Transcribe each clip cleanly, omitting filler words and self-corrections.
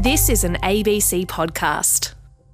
This is an ABC podcast.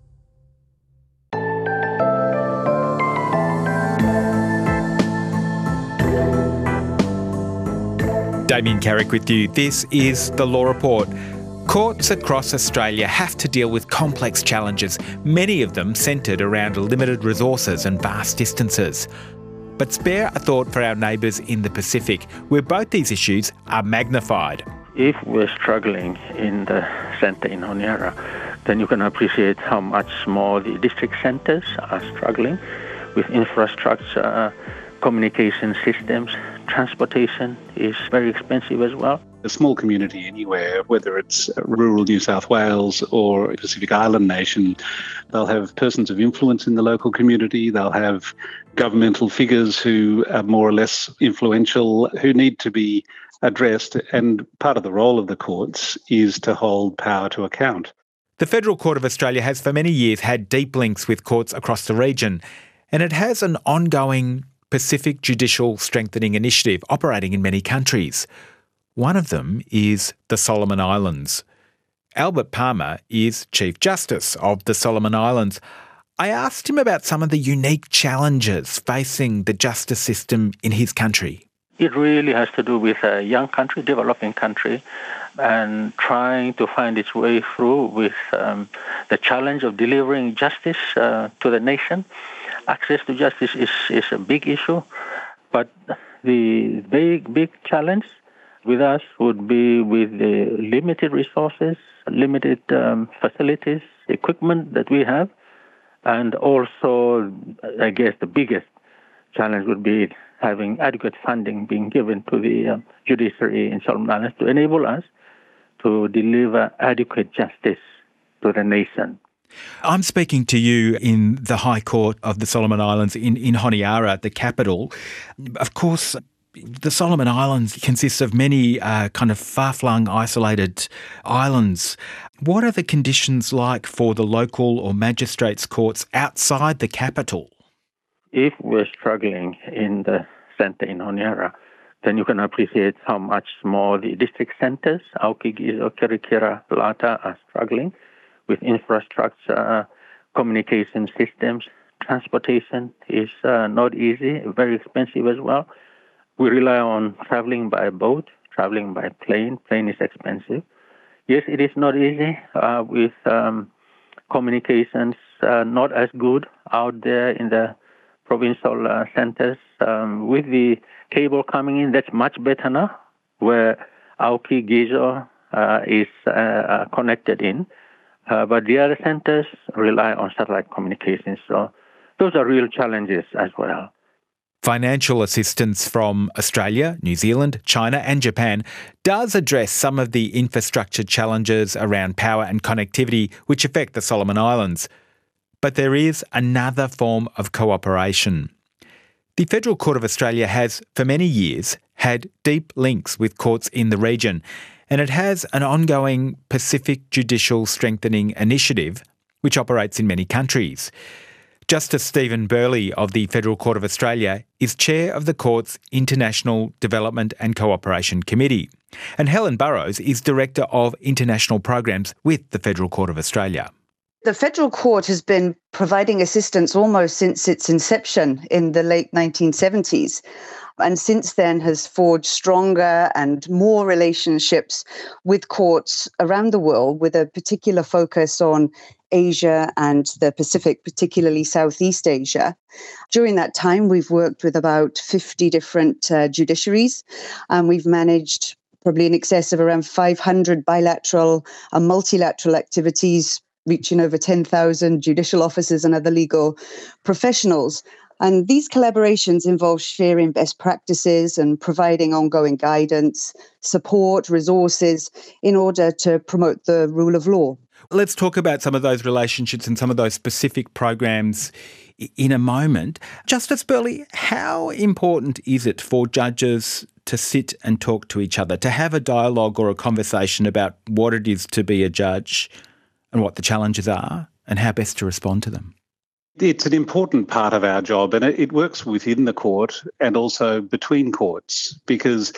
Damien Carrick with you. This is The Law Report. Courts across Australia have to deal with complex challenges, many of them centred around limited resources and vast distances. But spare a thought for our neighbours in the Pacific, where both these issues are magnified. If we're struggling in the centre in Honiara, then you can appreciate how much more the district centres are struggling with infrastructure, communication systems. Transportation is very expensive as well. A small community anywhere, whether it's rural New South Wales or a Pacific Island nation, they'll have persons of influence in the local community, they'll have governmental figures who are more or less influential, who need to be addressed, and part of the role of the courts is to hold power to account. The Federal Court of Australia has for many years had deep links with courts across the region, and it has an ongoing Pacific Judicial Strengthening Initiative operating in many countries. One of them is the Solomon Islands. Albert Palmer is Chief Justice of the Solomon Islands. I asked him about some of the unique challenges facing the justice system in his country. It really has to do with a young country, developing country, and trying to find its way through with the challenge of delivering justice to the nation. Access to justice is a big issue, but the big challenge with us would be with the limited resources, limited facilities, equipment that we have, and also, I guess, the biggest challenge would be having adequate funding being given to the judiciary in Solomon Islands to enable us to deliver adequate justice to the nation. I'm speaking to you in the High Court of the Solomon Islands in Honiara, the capital. Of course, the Solomon Islands consists of many kind of far-flung, isolated islands. What are the conditions like for the local or magistrates' courts outside the capital? If we're struggling in the centre in Honiara, then you can appreciate how much more the district centres, Aotearoa, Kerikeri, Lata, are struggling with infrastructure, communication systems. Transportation is not easy, very expensive as well. We rely on travelling by boat, travelling by plane. Plane is expensive. Yes, it is not easy with communications not as good out there in the provincial centres. With the cable coming in, that's much better now, where Aotearoa is connected in. But the other centres rely on satellite communications. So those are real challenges as well. Financial assistance from Australia, New Zealand, China and Japan does address some of the infrastructure challenges around power and connectivity which affect the Solomon Islands. But there is another form of cooperation. The Federal Court of Australia has, for many years, had deep links with courts in the region, and it has an ongoing Pacific Judicial Strengthening Initiative which operates in many countries. Justice Stephen Burley of the Federal Court of Australia is chair of the court's International Development and Cooperation Committee. And Helen Burrows is Director of International Programs with the Federal Court of Australia. The Federal Court has been providing assistance almost since its inception in the late 1970s, and since then has forged stronger and more relationships with courts around the world, with a particular focus on Asia and the Pacific, particularly Southeast Asia. During that time, we've worked with about 50 different judiciaries, and we've managed probably in excess of around 500 bilateral and multilateral activities, reaching over 10,000 judicial officers and other legal professionals. And these collaborations involve sharing best practices and providing ongoing guidance, support, resources in order to promote the rule of law. Let's talk about some of those relationships and some of those specific programs in a moment. Justice Burley, how important is it for judges to sit and talk to each other, to have a dialogue or a conversation about what it is to be a judge and what the challenges are and how best to respond to them? It's an important part of our job, and it works within the court and also between courts, because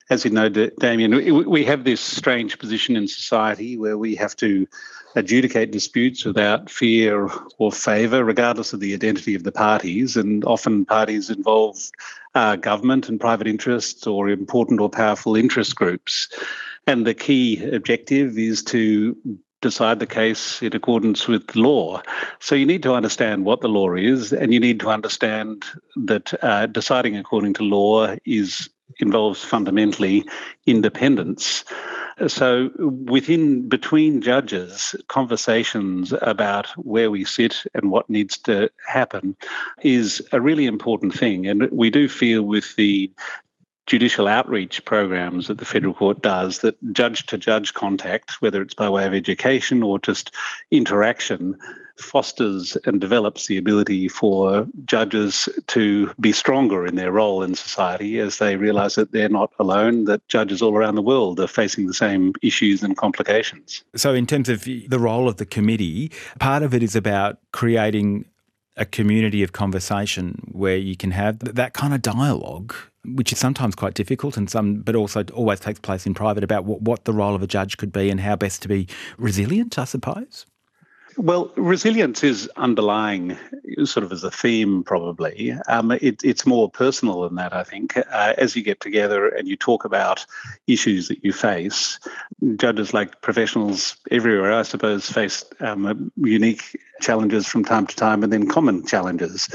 As you know, Damien, we have this strange position in society where we have to adjudicate disputes without fear or favour, regardless of the identity of the parties. And often parties involve government and private interests or important or powerful interest groups. And the key objective is to decide the case in accordance with law. So you need to understand what the law is, and you need to understand that deciding according to law involves fundamentally independence. So between judges, conversations about where we sit and what needs to happen is a really important thing. And we do feel with the judicial outreach programs that the Federal Court does, that judge-to-judge contact, whether it's by way of education or just interaction, fosters and develops the ability for judges to be stronger in their role in society as they realise that they're not alone, that judges all around the world are facing the same issues and complications. So in terms of the role of the committee, part of it is about creating a community of conversation where you can have that kind of dialogue, which is sometimes quite difficult but also always takes place in private, about what the role of a judge could be and how best to be resilient, I suppose? Well, resilience is underlying sort of as a theme probably. It's more personal than that, I think. As you get together and you talk about issues that you face, judges, like professionals everywhere, I suppose, face unique challenges from time to time and then common challenges.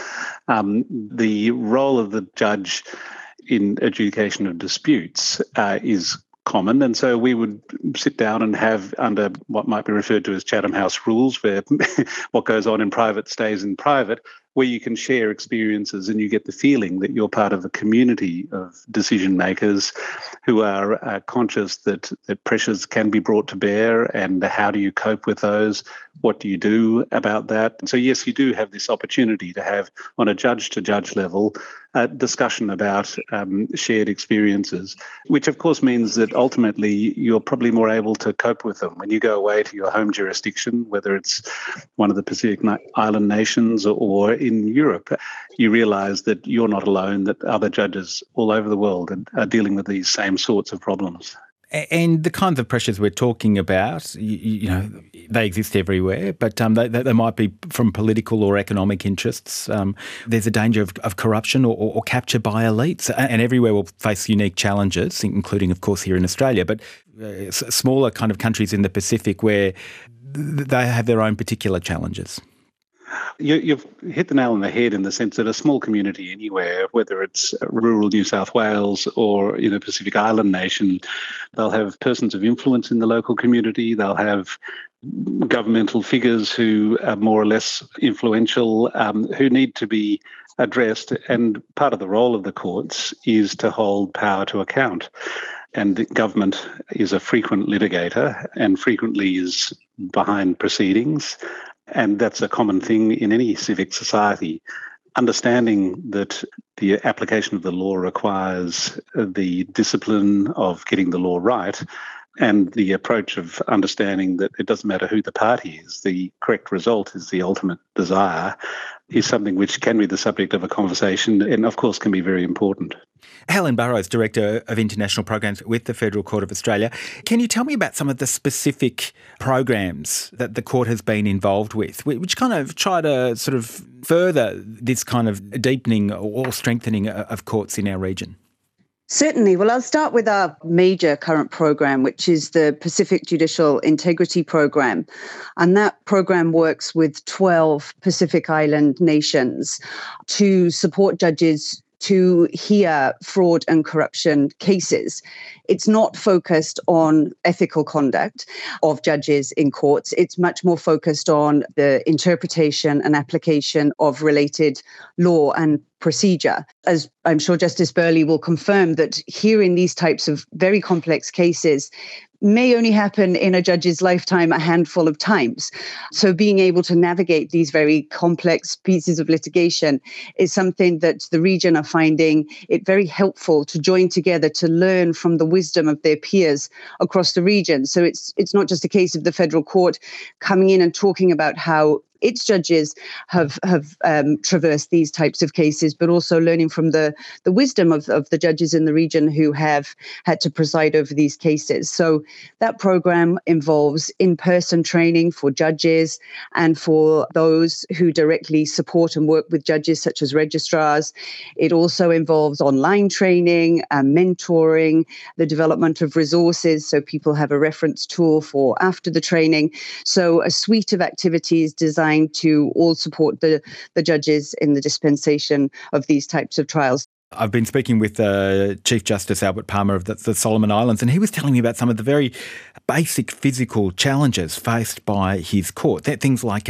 The role of the judge in adjudication of disputes is common, and so we would sit down and have, under what might be referred to as Chatham House rules, where what goes on in private stays in private, where you can share experiences and you get the feeling that you're part of a community of decision makers who are conscious that pressures can be brought to bear, and how do you cope with those? What do you do about that? And so, yes, you do have this opportunity to have, on a judge-to-judge level, a discussion about shared experiences, which of course means that ultimately you're probably more able to cope with them. When you go away to your home jurisdiction, whether it's one of the Pacific Island nations or in Europe, you realise that you're not alone, that other judges all over the world are dealing with these same sorts of problems. And the kinds of pressures we're talking about, they exist everywhere, but they might be from political or economic interests. There's a danger of corruption or capture by elites, and everywhere will face unique challenges, including, of course, here in Australia, but smaller kind of countries in the Pacific where they have their own particular challenges. You've hit the nail on the head in the sense that a small community anywhere, whether it's rural New South Wales or in a Pacific Island nation, they'll have persons of influence in the local community, they'll have governmental figures who are more or less influential, who need to be addressed. And part of the role of the courts is to hold power to account. And the government is a frequent litigator and frequently is behind proceedings. And that's a common thing in any civic society. Understanding that the application of the law requires the discipline of getting the law right, and the approach of understanding that it doesn't matter who the party is, the correct result is the ultimate desire, is something which can be the subject of a conversation and, of course, can be very important. Helen Burrows, Director of International Programs with the Federal Court of Australia. Can you tell me about some of the specific programs that the court has been involved with, which kind of try to sort of further this kind of deepening or strengthening of courts in our region? Certainly. Well, I'll start with our major current program, which is the Pacific Judicial Integrity Program. And that program works with 12 Pacific Island nations to support judges to hear fraud and corruption cases. It's not focused on ethical conduct of judges in courts. It's much more focused on the interpretation and application of related law and procedure. As I'm sure Justice Burley will confirm, that hearing these types of very complex cases may only happen in a judge's lifetime a handful of times. So being able to navigate these very complex pieces of litigation is something that the region are finding it very helpful to join together to learn from the wisdom of their peers across the region. So it's not just a case of the federal court coming in and talking about how its judges have traversed these types of cases, but also learning from the wisdom of the judges in the region who have had to preside over these cases. So that program involves in-person training for judges and for those who directly support and work with judges, such as registrars. It also involves online training, mentoring, the development of resources so people have a reference tool for after the training. So a suite of activities designed to all support the judges in the dispensation of these types of trials. I've been speaking with Chief Justice Albert Palmer of the Solomon Islands, and he was telling me about some of the very basic physical challenges faced by his court. Things like,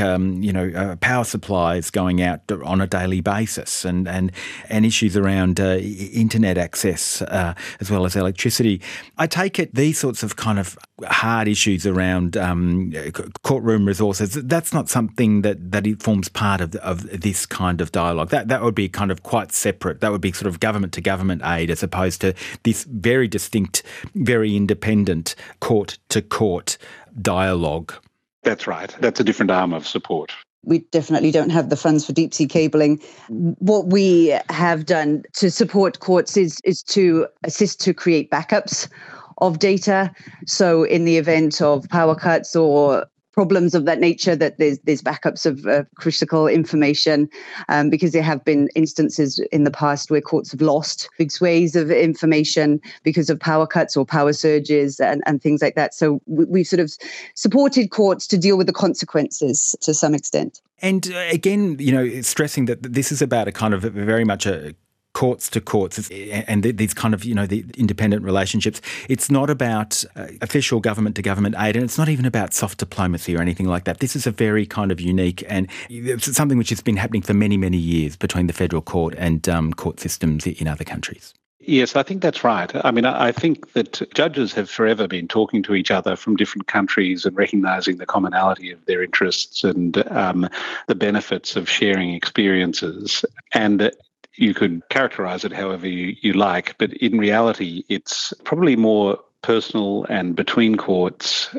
power supplies going out on a daily basis and issues around internet access as well as electricity. I take it these sorts of kind of hard issues around courtroom resources, that's not something that it forms part of this kind of dialogue. That would be kind of quite separate. That would be sort of government to government aid as opposed to this very distinct, very independent court to court dialogue. That's right. That's a different arm of support. We definitely don't have the funds for deep sea cabling. What we have done to support courts is to assist to create backups of data. So in the event of power cuts or problems of that nature, that there's backups of critical information, because there have been instances in the past where courts have lost big swathes of information because of power cuts or power surges and things like that. So we've sort of supported courts to deal with the consequences to some extent. And again, stressing that this is about a kind of very much a courts to courts and these kind of, the independent relationships. It's not about official government to government aid, and it's not even about soft diplomacy or anything like that. This is a very kind of unique and it's something which has been happening for many, many years between the federal court and court systems in other countries. Yes, I think that's right. I mean, I think that judges have forever been talking to each other from different countries and recognising the commonality of their interests and the benefits of sharing experiences. And you could characterise it however you like, but in reality, it's probably more personal and between courts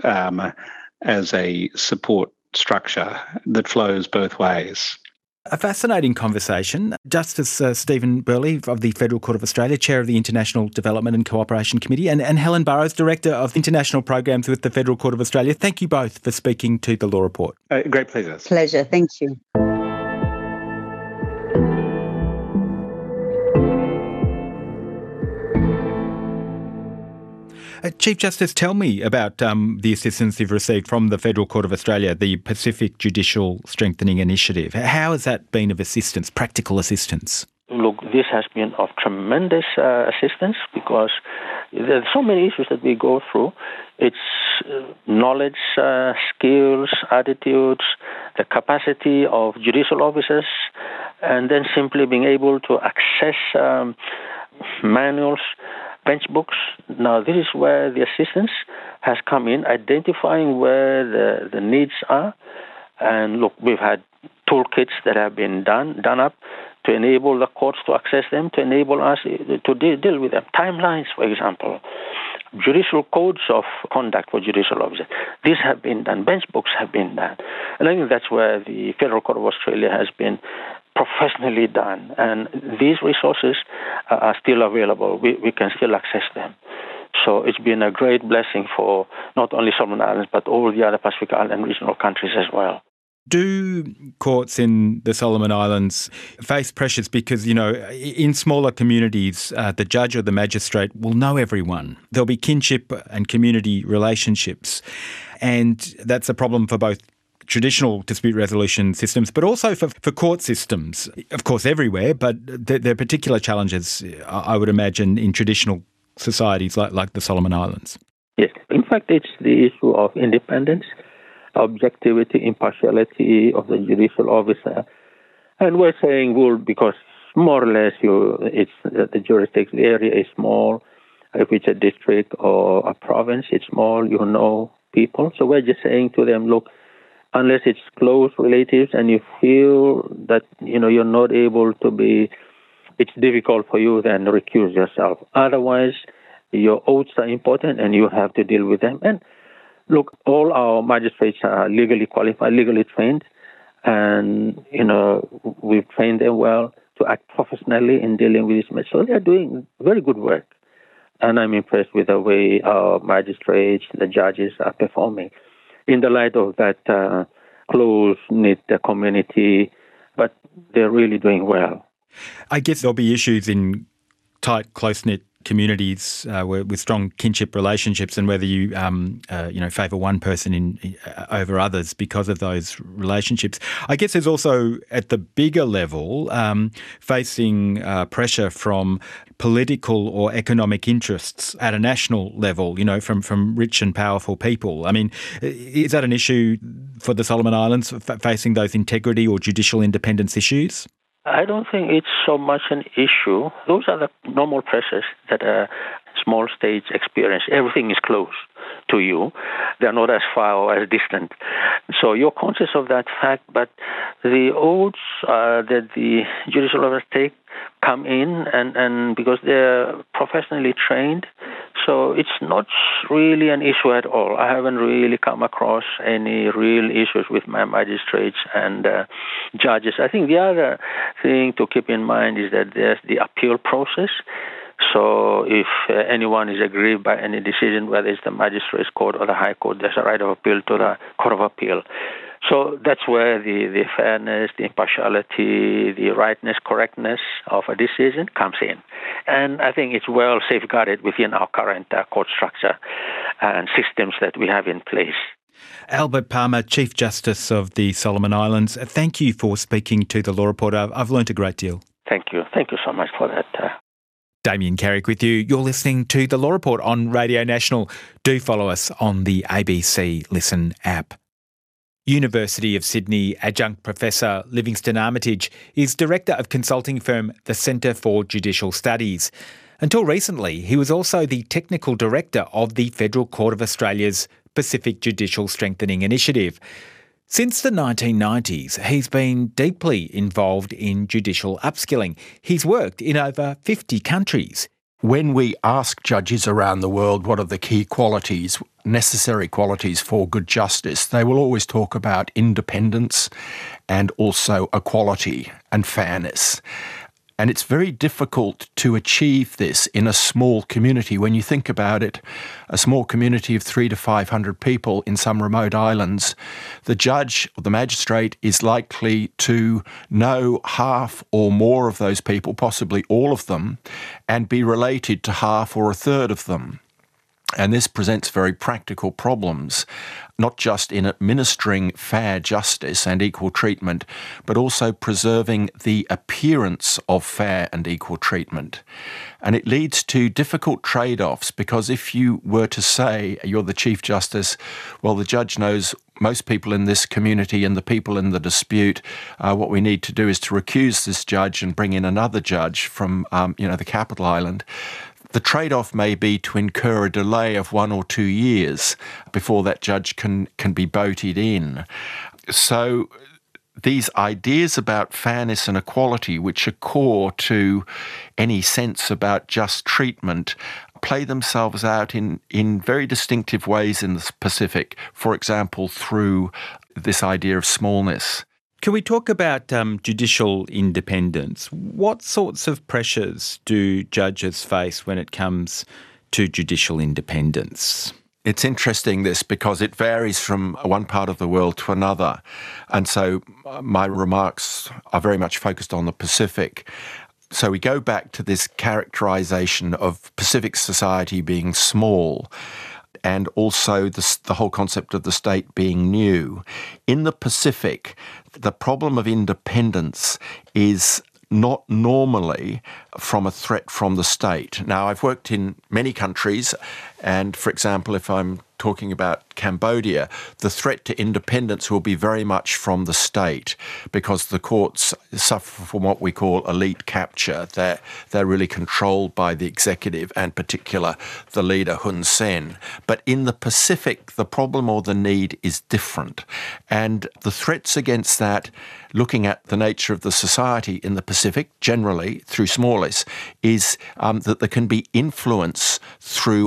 as a support structure that flows both ways. A fascinating conversation. Justice Stephen Burley of the Federal Court of Australia, Chair of the International Development and Cooperation Committee, and Helen Burrows, Director of International Programs with the Federal Court of Australia. Thank you both for speaking to The Law Report. Great pleasure. Pleasure. Thank you. Chief Justice, tell me about the assistance you've received from the Federal Court of Australia, the Pacific Judicial Strengthening Initiative. How has that been of assistance, practical assistance? Look, this has been of tremendous assistance because there are so many issues that we go through. It's knowledge, skills, attitudes, the capacity of judicial officers, and then simply being able to access manuals, bench books. Now, this is where the assistance has come in, identifying where the needs are. And look, we've had toolkits that have been done up to enable the courts to access them, to enable us to deal with them. Timelines, for example, judicial codes of conduct for judicial officers. These have been done. Bench books have been done. And I think that's where the Federal Court of Australia has been professionally done. And these resources are still available. We can still access them. So it's been a great blessing for not only Solomon Islands, but all the other Pacific Island regional countries as well. Do courts in the Solomon Islands face pressures because, in smaller communities, the judge or the magistrate will know everyone. There'll be kinship and community relationships. And that's a problem for both traditional dispute resolution systems, but also for court systems, of course, everywhere. But there are particular challenges, I would imagine, in traditional societies like the Solomon Islands. Yes. In fact, it's the issue of independence, objectivity, impartiality of the judicial officer. And we're saying, because more or less the jurisdiction area is small. If it's a district or a province, it's small, people. So we're just saying to them, look, unless it's close relatives and you feel that, you're not able to it's difficult for you, then recuse yourself. Otherwise, your oaths are important and you have to deal with them. And look, all our magistrates are legally qualified, legally trained. And, we've trained them well to act professionally in dealing with this matter. So they're doing very good work. And I'm impressed with the way our magistrates, the judges are performing in the light of that close-knit community, but they're really doing well. I guess there'll be issues in tight, close-knit communities with strong kinship relationships, and whether you favour one person over others because of those relationships. I guess there's also, at the bigger level, facing pressure from political or economic interests at a national level, from rich and powerful people. I mean, is that an issue for the Solomon Islands, facing those integrity or judicial independence issues? I don't think it's so much an issue. Those are the normal pressures that small states experience. Everything is close to you. They're not as far or as distant. So you're conscious of that fact, but the oaths that the judicial officers take come in, and because they're professionally trained, so it's not really an issue at all. I haven't really come across any real issues with my magistrates and judges. I think the other thing to keep in mind is that there's the appeal process. So if anyone is aggrieved by any decision, whether it's the magistrates court or the high court, there's a right of appeal to the court of appeal. So that's where the fairness, the impartiality, the rightness, correctness of a decision comes in. And I think it's well safeguarded within our current court structure and systems that we have in place. Albert Palmer, Chief Justice of the Solomon Islands, thank you for speaking to The Law Report. I've learnt a great deal. Thank you. Thank you so much for that. Damien Carrick with you. You're listening to The Law Report on Radio National. Do follow us on the ABC Listen app. University of Sydney adjunct professor Livingston Armitage is director of consulting firm the Centre for Judicial Studies. Until recently, he was also the technical director of the Federal Court of Australia's Pacific Judicial Strengthening Initiative. Since the 1990s, he's been deeply involved in judicial upskilling. He's worked in over 50 countries. When we ask judges around the world what are the key qualities, necessary qualities for good justice, they will always talk about independence and also equality and fairness. And it's very difficult to achieve this in a small community. When you think about it, a small community of 300 to 500 people in some remote islands, the judge or the magistrate is likely to know half or more of those people, possibly all of them, and be related to half or a third of them. And this presents very practical problems, not just in administering fair justice and equal treatment, but also preserving the appearance of fair and equal treatment. And it leads to difficult trade-offs, because if you were to say, you're the Chief Justice, well, the judge knows most people in this community and the people in the dispute, what we need to do is to recuse this judge and bring in another judge from, the capital island. The trade-off may be to incur a delay of 1 or 2 years before that judge can be voted in. So these ideas about fairness and equality, which are core to any sense about just treatment, play themselves out in very distinctive ways in the Pacific, for example, through this idea of smallness. Can we talk about judicial independence? What sorts of pressures do judges face when it comes to judicial independence? It's interesting, this, because it varies from one part of the world to another. And so my remarks are very much focused on the Pacific. So we go back to this characterization of Pacific society being small, and also the whole concept of the state being new. In the Pacific, the problem of independence is not normally from a threat from the state. Now, I've worked in many countries, and for example, if I'm talking about Cambodia, the threat to independence will be very much from the state, because the courts suffer from what we call elite capture. They're really controlled by the executive, and particular the leader Hun Sen. But in the Pacific, the problem or the need is different. And the threats against that, looking at the nature of the society in the Pacific, generally through small s, is that there can be influence through either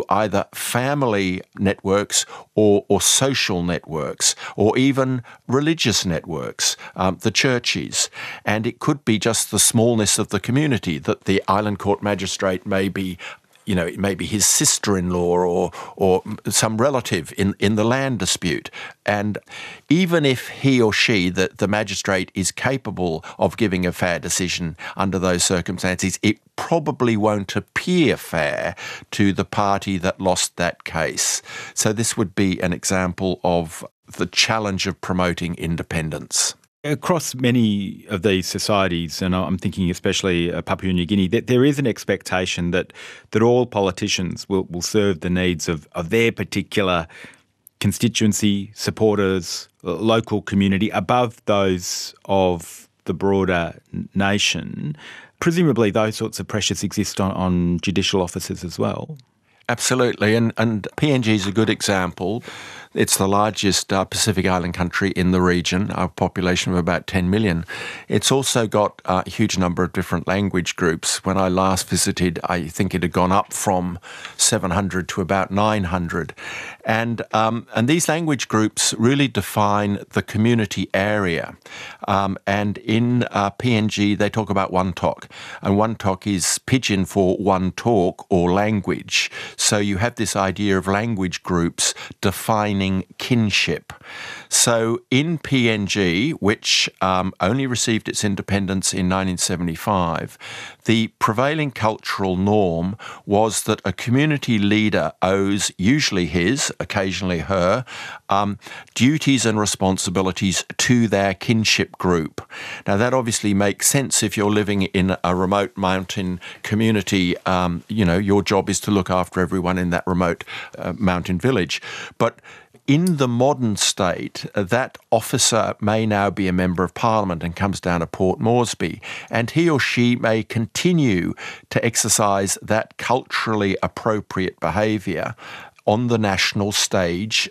either family networks or social networks or even religious networks, the churches. And it could be just the smallness of the community, that the Island Court magistrate may be, it may be his sister-in-law or some relative in the land dispute. And even if he or she, the magistrate, is capable of giving a fair decision under those circumstances, it probably won't appear fair to the party that lost that case. So this would be an example of the challenge of promoting independence. Across many of these societies, and I'm thinking especially Papua New Guinea, that there is an expectation that all politicians will serve the needs of their particular constituency, supporters, local community, above those of the broader nation. Presumably those sorts of pressures exist on judicial officers as well. Absolutely, and PNG is a good example. It's the largest Pacific Island country in the region, a population of about 10 million. It's also got a huge number of different language groups. When I last visited, I think it had gone up from 700 to about 900. And these language groups really define the community area. And in PNG, they talk about Wantok. And Wantok is pidgin for one talk or language. So you have this idea of language groups defining kinship. So in PNG, which only received its independence in 1975, the prevailing cultural norm was that a community leader owes, usually his, occasionally her, duties and responsibilities to their kinship group. Now that obviously makes sense if you're living in a remote mountain community. Your job is to look after everyone in that remote mountain village. But in the modern state, that officer may now be a member of Parliament and comes down to Port Moresby, and he or she may continue to exercise that culturally appropriate behaviour on the national stage,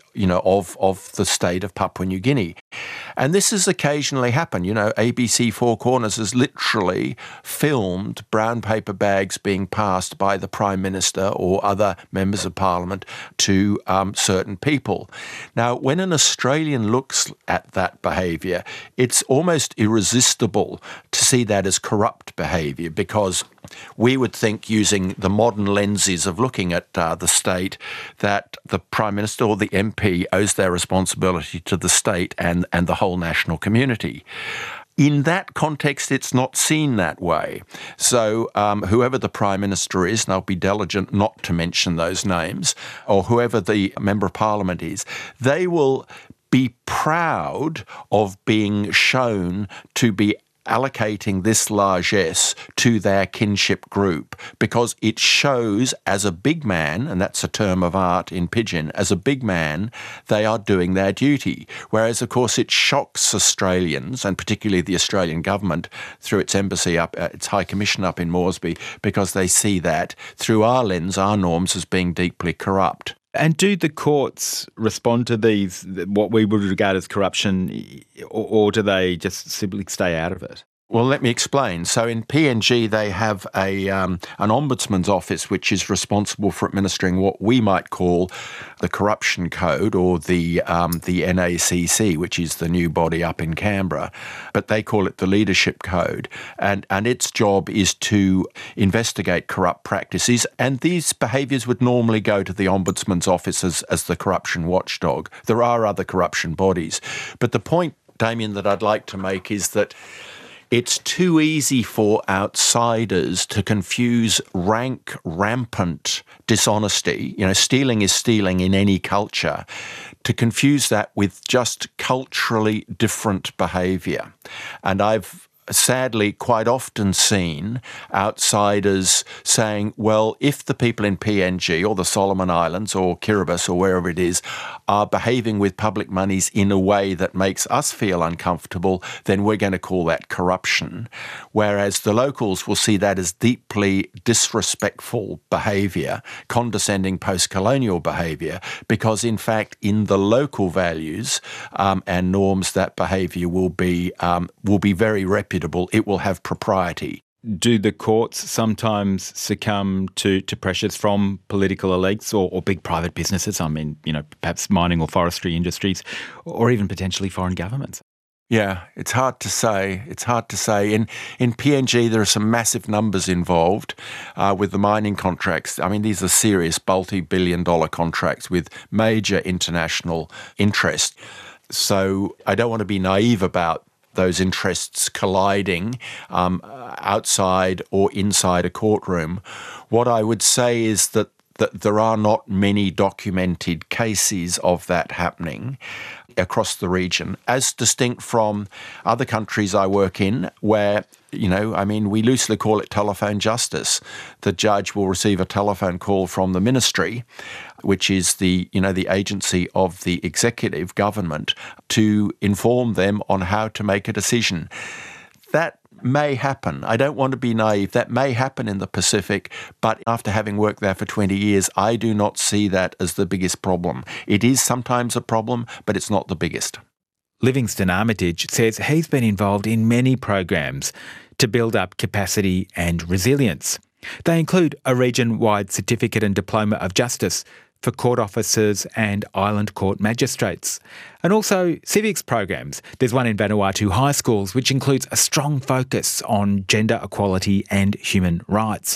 of the state of Papua New Guinea. And this has occasionally happened. ABC Four Corners has literally filmed brown paper bags being passed by the Prime Minister or other members of Parliament to certain people. Now, when an Australian looks at that behaviour, it's almost irresistible to see that as corrupt behaviour, because we would think, using the modern lenses of looking at the state, that the Prime Minister or the MP owes their responsibility to the state and the whole national community. In that context, it's not seen that way. So whoever the Prime Minister is, and I'll be diligent not to mention those names, or whoever the Member of Parliament is, they will be proud of being shown to be allocating this largesse to their kinship group, because it shows, as a big man, and that's a term of art in Pidgin, as a big man, they are doing their duty. Whereas, of course, it shocks Australians, and particularly the Australian government through its embassy its High Commission up in Moresby, because they see that through our lens, our norms, as being deeply corrupt. And do the courts respond to these, what we would regard as corruption, or do they just simply stay out of it? Well, let me explain. So in PNG, they have an ombudsman's office which is responsible for administering what we might call the Corruption Code, or the NACC, which is the new body up in Canberra. But they call it the Leadership Code. And its job is to investigate corrupt practices. And these behaviours would normally go to the ombudsman's office as the corruption watchdog. There are other corruption bodies. But the point, Damien, that I'd like to make is that it's too easy for outsiders to confuse rampant dishonesty, stealing is stealing in any culture, to confuse that with just culturally different behaviour. And I've sadly quite often seen outsiders saying, well, if the people in PNG or the Solomon Islands or Kiribati or wherever it is are behaving with public monies in a way that makes us feel uncomfortable, then we're going to call that corruption. Whereas the locals will see that as deeply disrespectful behaviour, condescending post-colonial behaviour, because in fact in the local values and norms, that behaviour will be very reputable. It will have propriety. Do the courts sometimes succumb to pressures from political elites or big private businesses? I mean, perhaps mining or forestry industries, or even potentially foreign governments? Yeah, it's hard to say. In PNG, there are some massive numbers involved with the mining contracts. I mean, these are serious multi-billion-dollar contracts with major international interest. So I don't want to be naive about those interests colliding outside or inside a courtroom. What I would say is that there are not many documented cases of that happening across the region, as distinct from other countries I work in where, we loosely call it telephone justice. The judge will receive a telephone call from the ministry, which is the agency of the executive government, to inform them on how to make a decision. That may happen. I don't want to be naive. That may happen in the Pacific, but after having worked there for 20 years, I do not see that as the biggest problem. It is sometimes a problem, but it's not the biggest. Livingston Armitage says he's been involved in many programs to build up capacity and resilience. They include a region-wide certificate and diploma of justice for court officers and island court magistrates, and also civics programs. There's one in Vanuatu high schools which includes a strong focus on gender equality and human rights.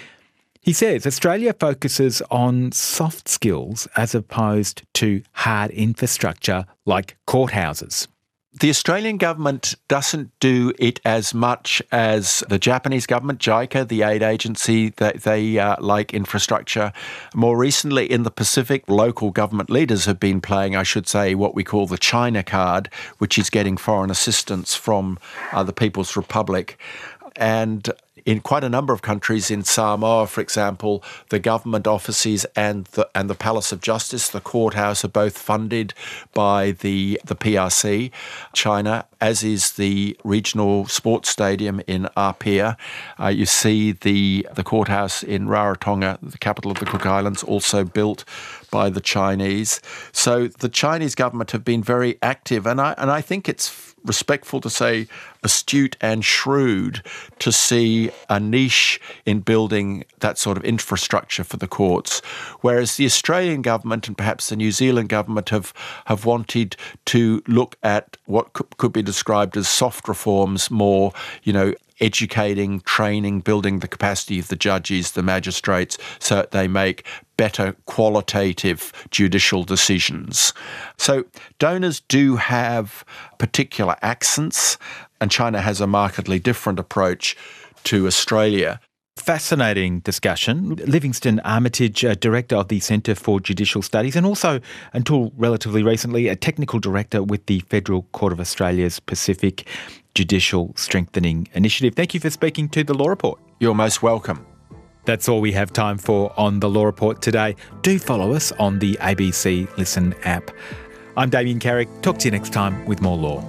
He says Australia focuses on soft skills as opposed to hard infrastructure like courthouses. The Australian government doesn't do it as much as the Japanese government, JICA, the aid agency. They like infrastructure. More recently in the Pacific, local government leaders have been playing, I should say, what we call the China card, which is getting foreign assistance from the People's Republic. And in quite a number of countries, in Samoa, for example, the government offices and the Palace of Justice, the courthouse, are both funded by the PRC, China, as is the regional sports stadium in Apia. You see the courthouse in Rarotonga, the capital of the Cook Islands, also built by the Chinese. So the Chinese government have been very active, and I think it's respectful to say astute and shrewd to see a niche in building that sort of infrastructure for the courts, whereas the Australian government and perhaps the New Zealand government have wanted to look at what could be described as soft reforms, more, educating, training, building the capacity of the judges, the magistrates, so that they make better qualitative judicial decisions. So donors do have particular accents, and China has a markedly different approach to Australia. Fascinating discussion. Livingston Armitage, Director of the Centre for Judicial Studies, and also, until relatively recently, a Technical Director with the Federal Court of Australia's Pacific Judicial Strengthening Initiative. Thank you for speaking to The Law Report. You're most welcome. That's all we have time for on The Law Report today. Do follow us on the ABC Listen app. I'm Damien Carrick. Talk to you next time with more law.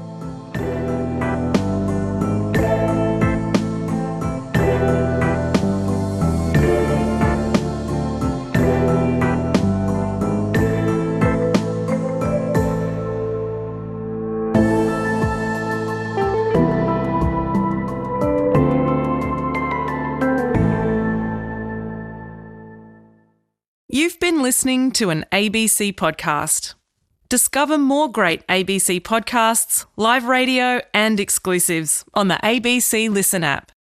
You've been listening to an ABC podcast. Discover more great ABC podcasts, live radio and exclusives on the ABC Listen app.